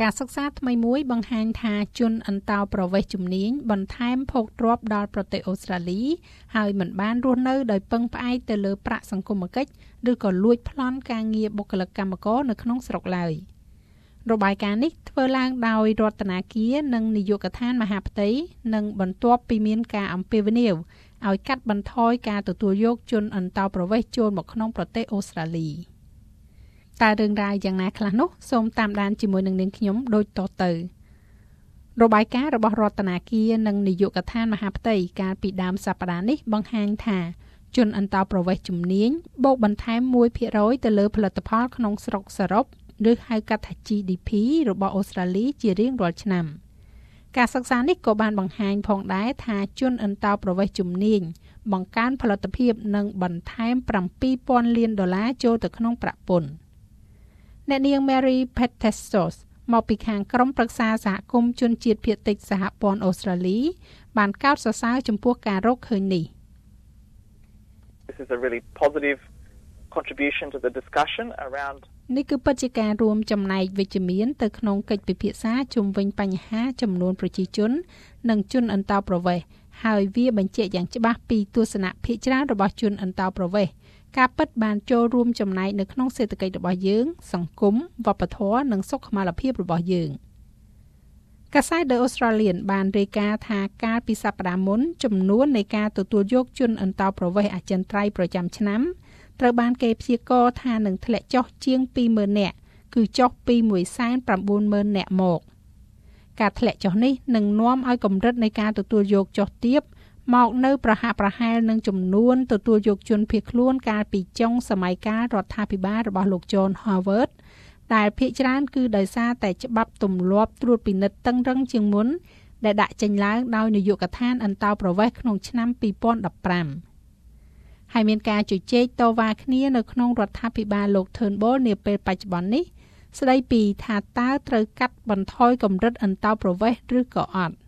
ការសិក្សាថ្មីមួយបង្ហាញថាជនអន្តោប្រវេសន៍ជំនាញបន្ថែមភោគទ្រព្យដល់ប្រទេសអូស្ត្រាលីហើយមិនបានរស់នៅដោយពឹងផ្អែកទៅលើប្រាក់សង្គមគិច្ចឬក៏លួចប្លន់ការងារបុគ្គលិកកម្មករនៅក្នុងស្រុកឡើយរបាយការណ៍នេះធ្វើឡើងដោយរដ្ឋាភិបាលនិងនាយកដ្ឋានមហាផ្ទៃនិងបន្ទាប់ពីមានការអំពាវនាវឲ្យកាត់បន្ថយការទទួលយកជនអន្តោប្រវេសន៍ចូលមកក្នុងប្រទេសអូស្ត្រាលីតើរឿងរ៉ាវយ៉ាងណាខ្លះនោះសូមតាមដានជាមួយនឹងនាងខ្ញុំដូចតទៅរបាយការណ៍របស់រដ្ឋាភិបាលនិងនាយកដ្ឋានមហាផ្ទៃកាលពីដើមសប្តាហ៍នេះបង្ហាញថាជនអន្តោប្រវេសន៍ជំនាញបូកបន្ថែម 1% ទៅលើផលិតផលក្នុងស្រុកសរុបឬហៅកាត់ថា GDP របស់អូស្ត្រាលីជារៀងរាល់ឆ្នាំការសិក្សានេះក៏បានបង្ហាញផងដែរថាជនអន្តោប្រវេសន៍ជំនាញបង្កើនផលិតភាពនិងបន្ថែម $7,000 លានចូលទៅក្នុងប្រាក់ពន្ធអ្នកនាង Mary Petestos មកពីខាងក្រុមប្រឹក្សាសហគមន៍ជនជាតិភាគតិចសហព័ន្ធអូស្ត្រាលីបានកោតសរសើរចំពោះការរកឃើញនេះ This is a really positive contribution to the discussion around នេះគឺពិតជាការរួមចំណែកវិជ្ជមានទៅក្នុងកិច្ចពិភាក្សាជុំវិញបញ្ហាចំនួនប្រជាជននិងជនអន្តោប្រវេសន៍ហើយវាបញ្ជាក់យ៉ាងច្បាស់ពីទស្សនៈភាគច្រើនរបស់ជនអន្តោប្រវេសន៍ការពិតបានចូលរួមចំណែកនៅក្នុងសេដ្ឋកិច្ចរបស់យើងសង្គមវប្បធម៌និងសុខុមាលភាពរបស់យើងកាសែត The Australian បានរាយការណ៍ថាកាលពីសប្តាហ៍មុនចំនួននៃការទទួលយកជនអន្តោប្រវេសន៍អចិន្ត្រៃយ៍ប្រចាំឆ្នាំត្រូវបានគេព្យាករណ៍ថានឹងធ្លាក់ចុះជាង 20,000 នាក់គឺចុះពី 190,000 នាក់មកការធ្លាក់ចុះនេះនឹងនាំឲ្យកម្រិតនៃការទទួលយកចុះទាបមកនៅប្រហាក់ប្រហែលនឹងចំនួនទទួលយកជនភៀសខ្លួនកាលពីចុងសម័យកាលរដ្ឋាភិបាលរបស់លោក John Howard ដែលភាគច្រើនគឺដោយសារតែច្បាប់ទម្លាប់ត្រួតពិនិត្យតឹងរ៉ឹងជាងមុនដែលដាក់ចេញឡើងដោយនាយកដ្ឋានអន្តោប្រវេសន៍ក្នុងឆ្នាំ 2015 ហើយមានការជជែកតវ៉ាគ្នានៅក្នុងរដ្ឋាភិបាលលោក Turnbull នាពេលបច្ចុប្បន្ននេះស្ដីពីថាតើត្រូវកាត់បន្ថយកម្រិតអន្តោប្រវេសន៍ឬក៏អត់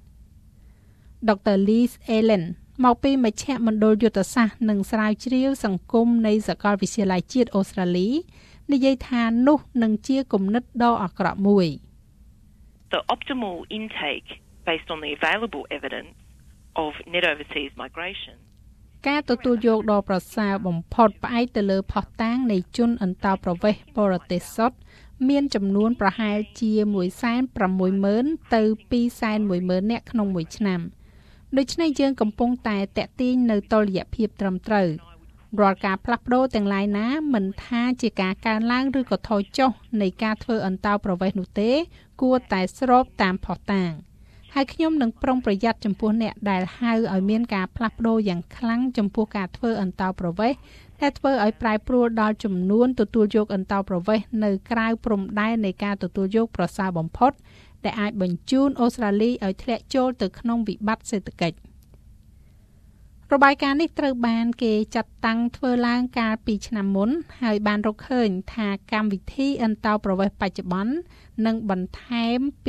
Dr. Liz Allen មកពីមជ្ឈមណ្ឌលយុទ្ធសាស្ត្រនិងស្រាវជ្រាវសង្គមនៃសាកលវិទ្យាល័យជាតិអូស្ត្រាលីនិយាយថានោះនឹងជាគំនិតដ៏អាក្រក់មួយ The optimal intake based on the available evidence of net overseas migration ការទទួលយកដ៏ប្រសើរបំផុតផ្អែកទៅលើភស្តុតាងនៃជនអន្តោប្រវេសន៍បរទេសសុទ្ធមានចំនួនប្រហែលជា 160,000 ទៅ 210,000 នាក់ក្នុងមួយឆ្នាំដូច្នេះយើងកំពុងតែតាក់ទាញនៅតុល្យភាពត្រឹមត្រូវរាល់ការផ្លាស់ប្ដូរទាំងឡាយណាមិនថាជាការកើនឡើងឬក៏ថយចុះនៃការធ្វើអន្តោប្រវេសន៍នោះទេគួរតែស្របតាមភស្តុតាងហើយខ្ញុំនឹងប្រុងប្រយ័ត្នចំពោះអ្នកដែលហៅឲ្យមានការផ្លាស់ប្ដូរយ៉ាងខ្លាំងចំពោះការធ្វើអន្តោប្រវេសន៍ដែលធ្វើឲ្យប្រែប្រួលដល់ចំនួនទទួលយកអន្តោប្រវេសន៍នៅក្រៅព្រំដែននៃការទទួលយកប្រសើរបំផុតដែលអាចបញ្ជូនអូស្ត្រាលីឲ្យធ្លាក់ចូលទៅក្នុងវិបត្តិសេដ្ឋកិច្ចរបាយការណ៍នេះត្រូវបានគេចាត់តាំងធ្វើឡើងកាលពីឆ្នាំមុនហើយបានរកឃើញថាកម្មវិធីអន្តោប្រវេសន៍បច្ចុប្បន្ននឹងបន្ថែមពី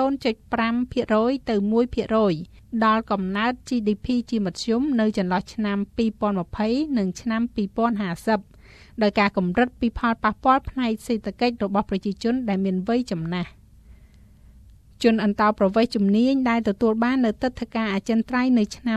0.5% ទៅ 1% ដល់កំណើត GDP ជាមធ្យមនៅចន្លោះឆ្នាំ 2020 និងឆ្នាំ 2050 ដោយការកម្រិតពីផលប៉ះពាល់ផ្នែកសេដ្ឋកិច្ចរបស់ប្រជាជនដែលមានវ័យចំណាស់ជនអន្តោប្រវេសន៍ជំនាញដែលទទួលបាននៅទិដ្ឋាការអចិន្ត្រៃយ៍នៅឆ្នាំ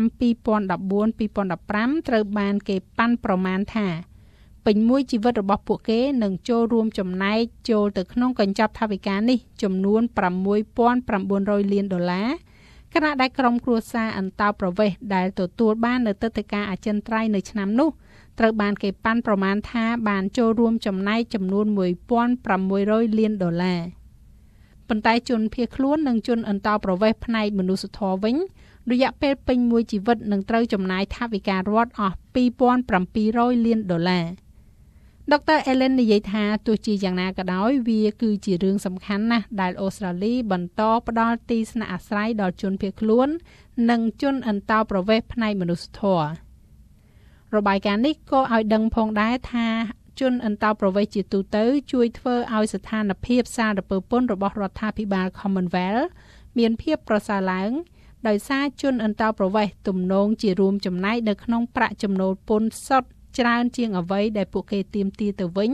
2014-2015 ត្រូវបានគេប៉ាន់ប្រមាណថាពេញមួយជីវិតរបស់ពួកគេនឹងចូលរួមចំណែកចូលទៅក្នុងកញ្ចប់ថវិកានេះចំនួន $6,900 លានខណៈដែលក្រុមគ្រួសារអន្តោប្រវេសន៍ដែលទទួលបាននៅទិដ្ឋាការអចិន្ត្រៃយ៍នៅឆ្នាំនោះត្រូវបានគេប៉ាន់ប្រមាណថាបានចូលរួមចំណែកចំនួន $1,600 លានប៉ុន្តែជនភៀសខ្លួននិងជនអន្តោប្រវេសន៍ផ្នែកមនុស្សធម៌វិញរយៈពេលពេញមួយជីវិតនឹងត្រូវចំណាយថវិការដ្ឋអស់ $2,700 លានDr. Allen និយាយថាទោះជាយ៉ាងណាក៏ដោយវាគឺជារឿងសំខាន់ណាស់ដែលអូស្ត្រាលីបន្តផ្ដល់ទីស្នាក់អាស្រ័យដល់ជនភៀសខ្លួននិងជនអន្តោប្រវេសន៍ផ្នែកមនុស្សធម៌របាយការណ៍នេះក៏ឲ្យដឹងផងដែរថាជនអន្តោប្រវេសន៍ជាទូទៅជួយធ្វើឲ្យស្ថានភាពសារពើពន្ធរបស់រដ្ឋាភិបាល Commonwealth មានភាពប្រសើរឡើងដោយសារជនអន្តោប្រវេសន៍ទំនងជារួមចំណែកនៅក្នុងប្រាក់ចំណូលពន្ធសុទ្ធច្រើនជាងអ្វីដែលពួកគេទាមទារទៅវិញ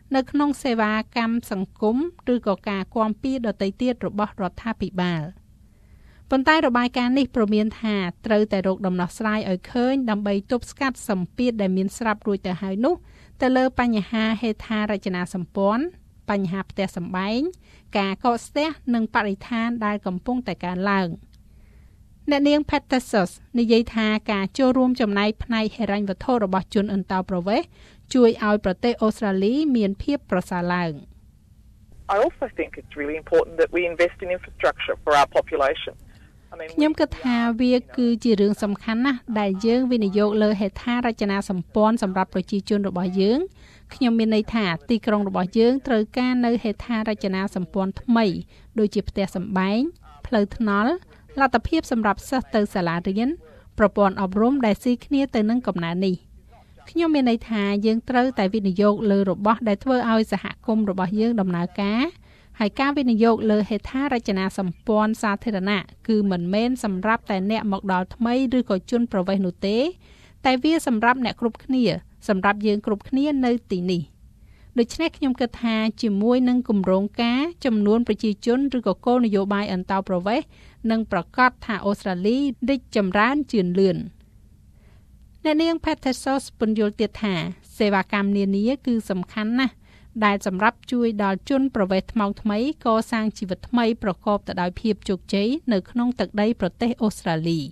នៅក្នុងសេវាកម្មសង្គមឬក៏ការគាំពៀដទៃទៀតរបស់រដ្ឋាភិបាលប៉ុន្តែរបាយការណ៍នេះព្រមានថាត្រូវតែរកដំណោះស្រាយឲ្យឃើញដើម្បីទប់ស្កាត់សម្ពាធដែលមានស្រាប់រួចទៅហើយនោះទៅលើបញ្ហាហេដ្ឋារចនាសម្ព័ន្ធបញ្ហាផ្ទះសម្បែងការកកស្ទះនិងបរិស្ថានដែលកំពុងតែកើនឡើងអ្នកនាង Patterson និយាយថាការចូលរួមចំណែកផ្នែកហិរញ្ញវត្ថុរបស់ជនអន្តោប្រវេសន៍ជួយឲ្យប្រទេសអូស្ត្រាលីមានភាពប្រសើរឡើង I also think it's really important that we invest in infrastructure for our population. ខ្ញុំគិតថាវាគឺជារឿងសំខាន់ណាស់ដែលយើងវិនិយោគលើហេដ្ឋារចនាសម្ព័ន្ធសម្រាប់ប្រជាជនរបស់យើងខ្ញុំមានន័យថាទីក្រុងរបស់យើងត្រូវការនៅហេដ្ឋារចនាសម្ព័ន្ធថ្មីដូចជាផ្ទះសម្បែងផ្លូវថ្នល់លទ្ធភាពសម្រាប់សិស្សទៅសាលារៀនប្រព័ន្ធអប់រំដែលស៊ីគ្នាទៅនឹងកំណើននេះខ្ញុំមានន័យថាយើងត្រូវតែវិនិយោគលើរបស់ដែលធ្វើឲ្យសហគមន៍របស់យើងដំណើរការហើយការវិនិយោគលើហេដ្ឋារចនាសម្ព័ន្ធសាធារណៈគឺមិនមែនសម្រាប់តែអ្នកមកដល់ថ្មីឬក៏ជនប្រវេសន៍នោះទេតែវាសម្រាប់អ្នកគ្រប់គ្នាសម្រាប់យើងគ្រប់គ្នានៅទីនេះដូច្នេះខ្ញុំគិតថាជាមួយនឹងគម្រោងការចំនួនប្រជាជនឬក៏គោលនយោបាយអន្តោប្រវេសន៍នឹងប្រកាសថាអូស្ត្រាលីរីកចម្រើនជឿនលឿនអ្នកនាង Patterson ពន្យល់ទៀតថាសេវាកម្មនានាគឺសំខាន់ណាស់ដែលសម្រាប់ជួយដល់ជនប្រវេសន៍ថ្មីកសាងជីវិតថ្មីប្រកបទៅដោយភាពជោគជ័យនៅក្នុងទឹកដីប្រទេសអូស្ត្រាលី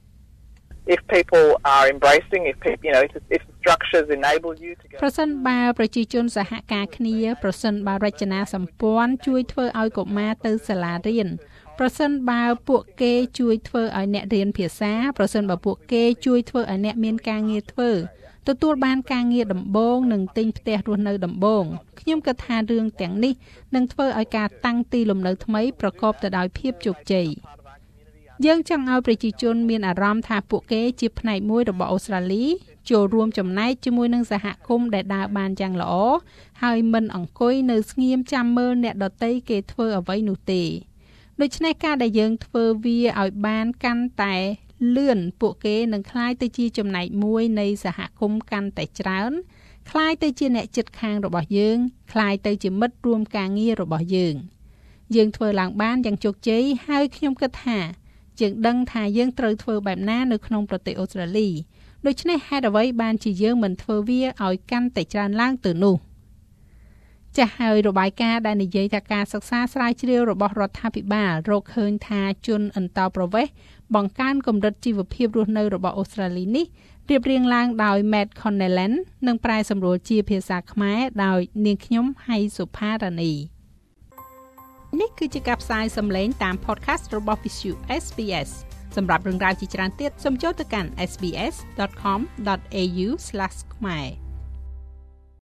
If people are embracing if structures enable you to go ប្រសិនបើប្រជាជនសហការគ្នាប្រសិនបើរចនាសម្ព័ន្ធជួយធ្វើឲ្យកុមារទៅសាលារៀនប្រសិនបើពួកគេជួយធ្វើឲ្យអ្នករៀនភាសាប្រសិនបើពួកគេជួយធ្វើឲ្យអ្នកមានការងារធ្វើទទួលបានការងារដំបូងនិងទិញផ្ទះរស់នៅដំបូងខ្ញុំគិតថារឿងទាំងនេះនឹងធ្វើឲ្យការតាំងទីលំនៅថ្មីប្រកបទៅដោយភាពជោគជ័យយើងចង់ឲ្យប្រជាជនមានអារម្មណ៍ថាពួកគេជាផ្នែកមួយរបស់អូស្ត្រាលីចូលរួមចំណែកជាមួយនឹងសហគមន៍ដែលដើរបានយ៉ាងល្អហើយមិនអង្គុយនៅស្ងៀមចាំមើលអ្នកដទៃគេធ្វើអ្វីនោះទេដូច្នេះការដែលយើងធ្វើវាឲ្យបានកាន់តែលឿនពួកគេនឹងក្លាយទៅជាចំណែកមួយនៃសហគមន៍កាន់តែច្រើនក្លាយទៅជាអ្នកជិតខាងរបស់យើងក្លាយទៅជាមិត្តរួមការងាររបស់យើងធ្វើឡើងបានយ៉ាងជោគជ័យហើយខ្ញុំគិតថាយើងដឹងថាយើងត្រូវធ្វើបែបណានៅក្នុងប្រទេសអូស្ត្រាលីដូច្នេះហេតុអ្វីបានជាយើងមិនធ្វើវាឲ្យកាន់តែច្រើនឡើងទៅនោះចាស់ហើយរបាយការណ៍ដែលនិយាយថាការសិក្សាស្រាវជ្រាវរបស់រដ្ឋាភិបាលរកឃើញថាជនអន្តោប្រវេសន៍បង្កើនកម្រិតជីវភាពរស់នៅរបស់អូស្ត្រាលីនេះរៀបរៀងឡើងដោយ Matt Connellan និងប្រែសម្រួលជាភាសាខ្មែរដោយនាងខ្ញុំហៃសុផារ៉ានីនេះគឺជាការផ្សាយសំឡេងតាម podcast របស់ Visu SBS សម្រាប់រឿងរ៉ាវជាច្រើនទៀតសូមចូលទៅកាន់sbs.com.au/khmer